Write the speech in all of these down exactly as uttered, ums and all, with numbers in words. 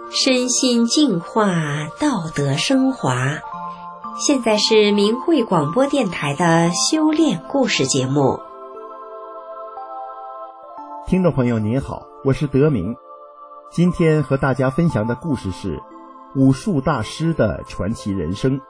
身心净化，道德升华。现在是明慧广播电台的修炼故事节目。 听众朋友您好，我是德明。今天和大家分享的故事是武术大师的传奇人生。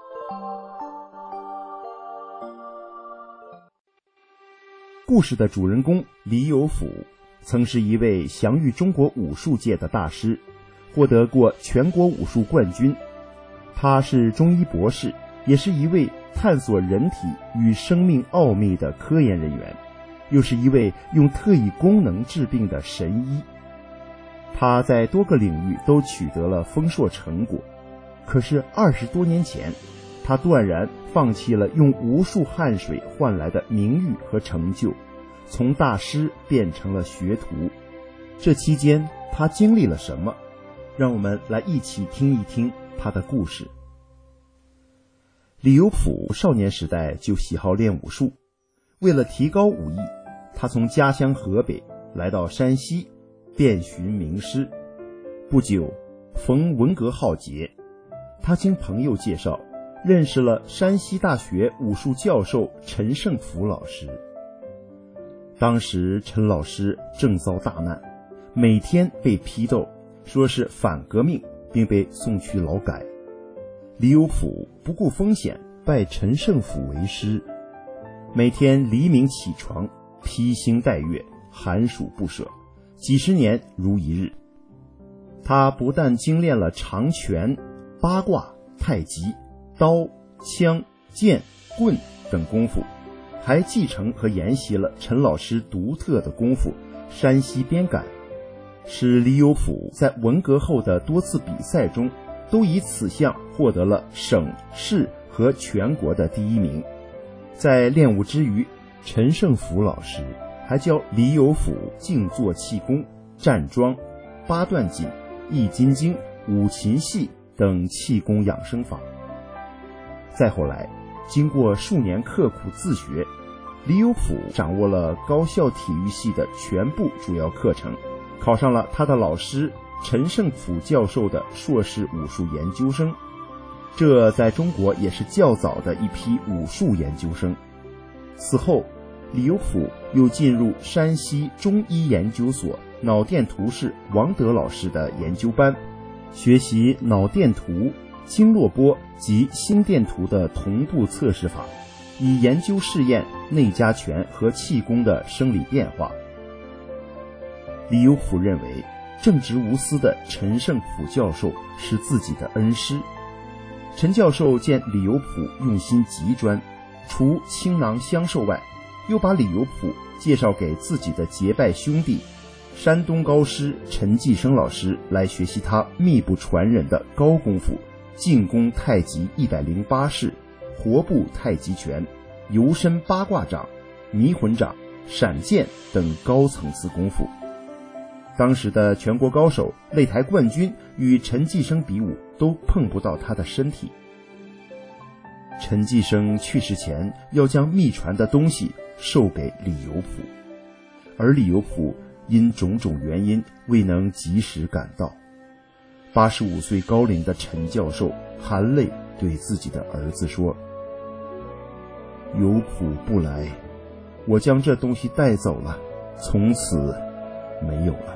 故事的主人公李有甫曾是一位享誉中国武术界的大师，获得过全国武术冠军。他是中医博士，也是一位探索人体与生命奥秘的科研人员，又是一位用特异功能治病的神医。他在多个领域都取得了丰硕成果，可是二十多年前，他断然放弃了用无数汗水换来的名誉和成就，从大师变成了学徒。这期间他经历了什么？让我们来一起听一听他的故事。李有甫少年时代就喜好练武术，为了提高武艺，他从家乡河北来到山西遍寻名师。不久逢文革浩劫，他经朋友介绍认识了山西大学武术教授陈胜福老师。当时陈老师正遭大难，每天被批斗，说是反革命，并被送去劳改。李有甫不顾风险拜陈胜福为师，每天黎明起床，披星戴月，寒暑不舍，几十年如一日。他不但精炼了长拳、八卦、太极、刀、枪、剑、棍等功夫，还继承和研习了陈老师独特的功夫山西边杆，使李有甫在文革后的多次比赛中都以此项获得了省市和全国的第一名。在练武之余，陈胜福老师还教李有甫静坐气功、站桩、八段锦、易筋经、五禽戏等气功养生法。再后来，经过数年刻苦自学，李有甫掌握了高校体育系的全部主要课程，考上了他的老师陈胜福教授的硕士武术研究生，这在中国也是较早的一批武术研究生。此后，李有甫又进入山西中医研究所脑电图室王德老师的研究班，学习脑电图、经络波及心电图的同步测试法，以研究试验内家拳和气功的生理变化。李有甫认为正直无私的陈胜福教授是自己的恩师。陈教授见李有甫用心极专，除倾囊相授外，又把李有甫介绍给自己的结拜兄弟山东高师陈继生老师来学习他秘不传人的高功夫进攻太极一百零八式、活步太极拳、游身八卦掌、迷魂掌、闪剑等高层次功夫。当时的全国高手、擂台冠军与陈继生比武都碰不到他的身体。陈继生去世前要将秘传的东西授给李有甫，而李有甫因种种原因未能及时赶到。八十五岁高龄的陈教授含泪对自己的儿子说：“有甫不来，我将这东西带走了，从此没有了。”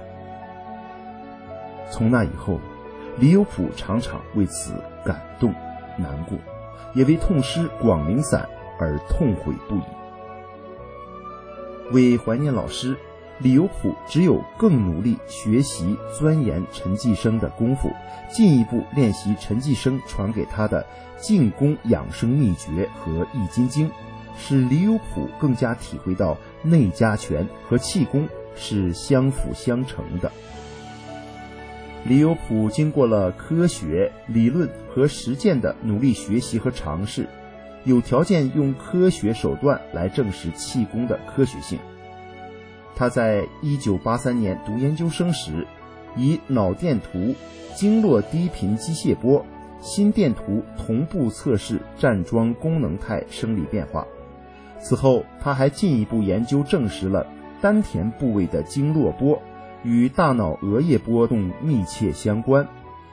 从那以后，李有甫常常为此感动难过，也为痛失广陵散而痛悔不已。为怀念老师，李有甫只有更努力学习钻研陈继生的功夫，进一步练习陈继生传给他的静功养生秘诀和易筋经，使李有甫更加体会到内家拳和气功是相辅相成的。李有甫经过了科学、理论和实践的努力学习和尝试，有条件用科学手段来证实气功的科学性。他在一九八三年读研究生时，以脑电图、经络低频机械波、心电图同步测试站桩功能态生理变化。此后，他还进一步研究证实了丹田部位的经络波与大脑额叶波动密切相关，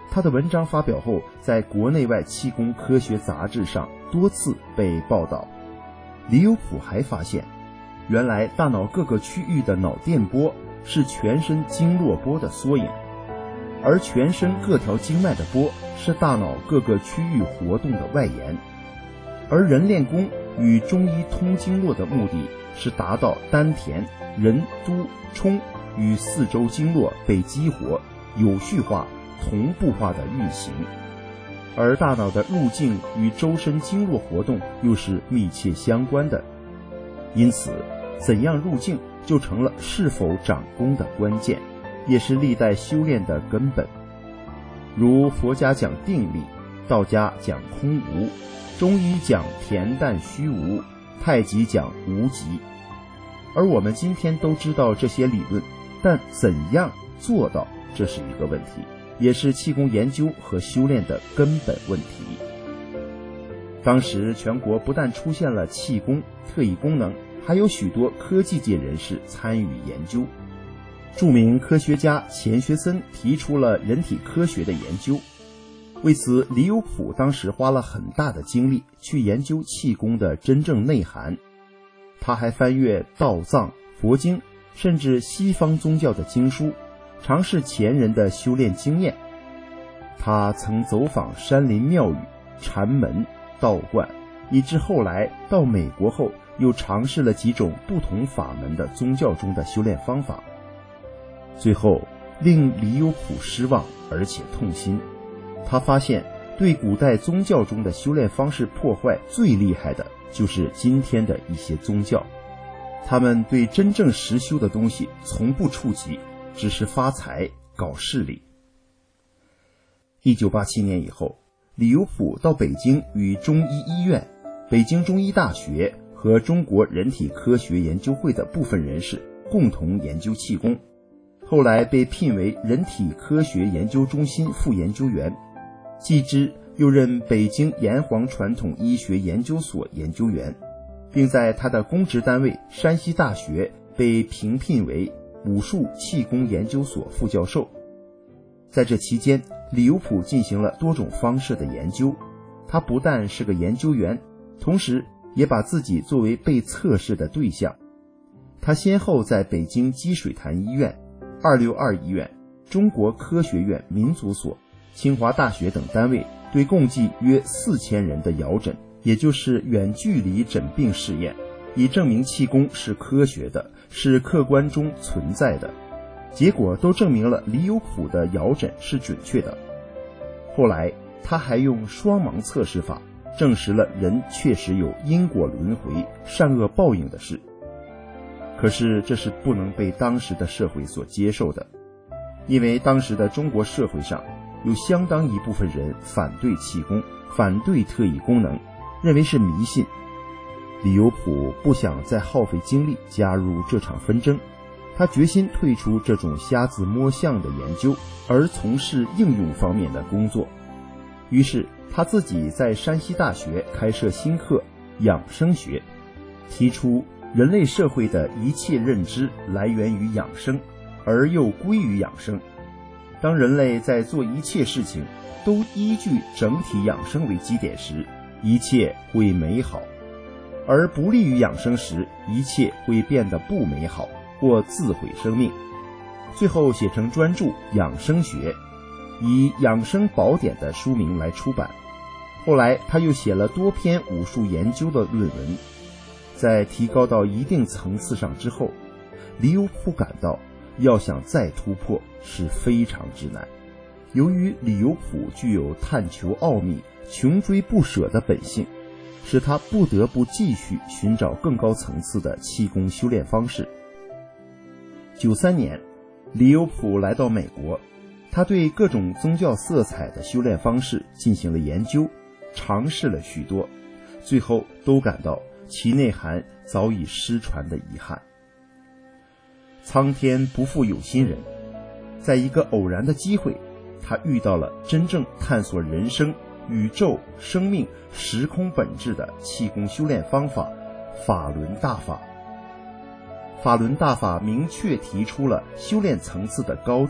他的文章发表后，在国内外气功科学杂志上多次被报道。李有朴还发现，原来大脑各个区域的脑电波是全身经络波的缩影，而全身各条经脉的波是大脑各个区域活动的外延。而人练功与中医通经络的目的是达到丹田、任、督、冲与四周经络被激活、有序化、同步化的运行，而大脑的入境与周身经络活动又是密切相关的，因此怎样入境就成了是否长功的关键，也是历代修炼的根本。如佛家讲定力，道家讲空无，中医讲恬淡虚无，太极讲无极。而我们今天都知道这些理论，但怎样做到，这是一个问题，也是气功研究和修炼的根本问题。当时全国不但出现了气功、特异功能，还有许多科技界人士参与研究。著名科学家钱学森提出了人体科学的研究，为此李有朴当时花了很大的精力去研究气功的真正内涵。他还翻阅道藏、佛经，甚至西方宗教的经书，尝试前人的修炼经验。他曾走访山林庙宇、禅门、道观，以至后来到美国后又尝试了几种不同法门的宗教中的修炼方法。最后令李有朴失望而且痛心，他发现对古代宗教中的修炼方式破坏最厉害的就是今天的一些宗教，他们对真正实修的东西从不触及，只是发财搞势力。一九八七年以后，李有朴到北京与中医医院、北京中医大学和中国人体科学研究会的部分人士共同研究气功，后来被聘为人体科学研究中心副研究员，继之又任北京炎黄传统医学研究所研究员，并在他的公职单位山西大学被评聘为武术气功研究所副教授。在这期间，李有朴进行了多种方式的研究，他不但是个研究员，同时也把自己作为被测试的对象。他先后在北京积水潭医院、二六二医院、中国科学院民族所、清华大学等单位对共计约四千人的遥诊，也就是远距离诊病试验，以证明气功是科学的，是客观中存在的。结果都证明了李有朴的遥诊是准确的。后来他还用双盲测试法证实了人确实有因果轮回、善恶报应的事。可是这是不能被当时的社会所接受的，因为当时的中国社会上有相当一部分人反对气功，反对特异功能，认为是迷信。李有朴不想再耗费精力加入这场纷争，他决心退出这种瞎子摸象的研究，而从事应用方面的工作。于是他自己在山西大学开设新课养生学，提出人类社会的一切认知来源于养生，而又归于养生。当人类在做一切事情都依据整体养生为基点时，一切会美好；而不利于养生时，一切会变得不美好或自毁生命。最后写成专著《养生学》，以《养生宝典》的书名来出版。后来他又写了多篇武术研究的论文。在提高到一定层次上之后，李有朴感到要想再突破是非常之难。由于李有朴具有探求奥秘、穷追不舍的本性，使他不得不继续寻找更高层次的气功修炼方式。九三年，李有朴来到美国，他对各种宗教色彩的修炼方式进行了研究，尝试了许多，最后都感到其内涵早已失传的遗憾。苍天不负有心人，在一个偶然的机会，他遇到了真正探索人生、宇宙、生命、时空本质的气功修炼方法法轮大法。法轮大法明确提出了修炼层次的高低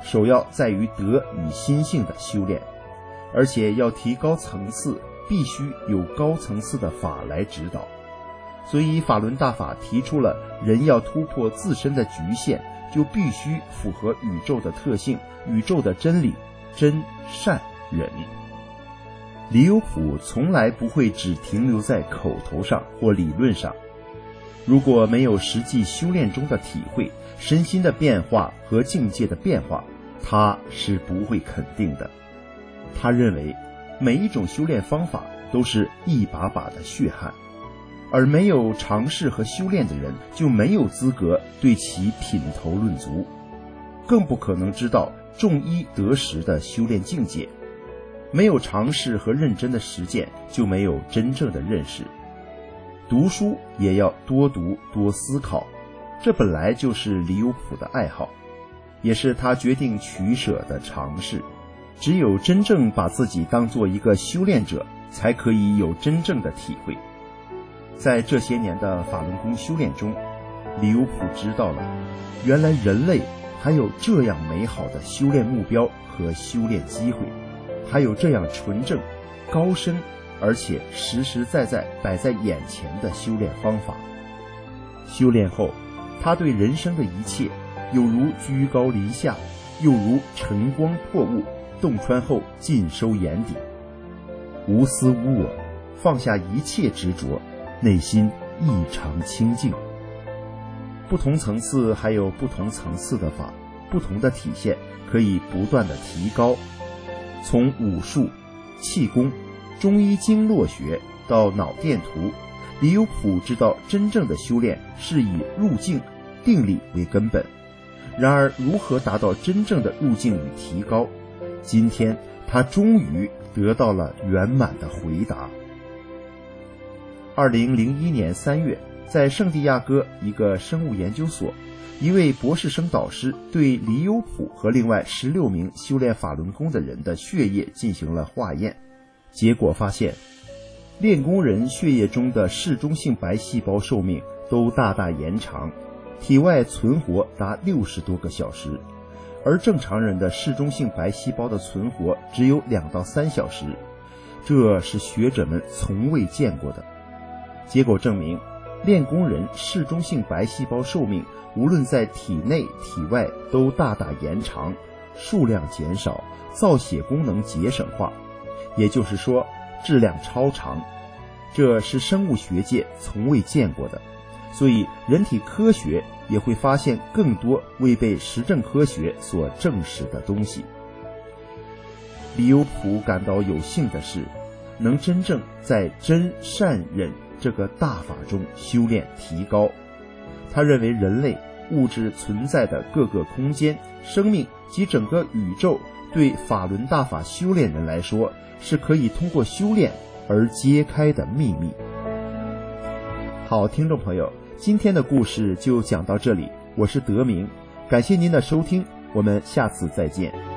首要在于德与心性的修炼，而且要提高层次，必须有高层次的法来指导。所以法轮大法提出了人要突破自身的局限，就必须符合宇宙的特性，宇宙的真理，真善忍。李有朴从来不会只停留在口头上或理论上，如果没有实际修炼中的体会，身心的变化和境界的变化，他是不会肯定的。他认为每一种修炼方法都是一把把的血汗，而没有尝试和修炼的人就没有资格对其品头论足，更不可能知道重一得十的修炼境界。没有尝试和认真的实践，就没有真正的认识。读书也要多读多思考，这本来就是李有朴的爱好，也是他决定取舍的尝试。只有真正把自己当做一个修炼者，才可以有真正的体会。在这些年的法轮功修炼中，李有朴知道了，原来人类还有这样美好的修炼目标和修炼机会，还有这样纯正、高深而且实实在在摆在眼前的修炼方法。修炼后，他对人生的一切有如居高临下，又如晨光破雾，洞穿后尽收眼底，无私无我，放下一切执着，内心异常清净。不同层次还有不同层次的法，不同的体现，可以不断的提高。从武术、气功、中医经络学到脑电图，李有朴知道真正的修炼是以入境、定力为根本。然而如何达到真正的入境与提高，今天他终于得到了圆满的回答。二零零一年三月，在圣地亚哥一个生物研究所，一位博士生导师对李有朴和另外十六名修炼法轮功的人的血液进行了化验，结果发现，练功人血液中的嗜中性白细胞寿命都大大延长，体外存活达六十多个小时，而正常人的嗜中性白细胞的存活只有两到三小时，这是学者们从未见过的。结果证明，练功人嗜中性白细胞寿命无论在体内体外都大大延长，数量减少，造血功能节省化，也就是说质量超长，这是生物学界从未见过的。所以人体科学也会发现更多未被实证科学所证实的东西。李有朴感到有幸的是，能真正在真善忍这个大法中修炼提高。他认为人类物质存在的各个空间、生命及整个宇宙，对法轮大法修炼人来说，是可以通过修炼而揭开的秘密。好，听众朋友，今天的故事就讲到这里，我是德明，感谢您的收听，我们下次再见。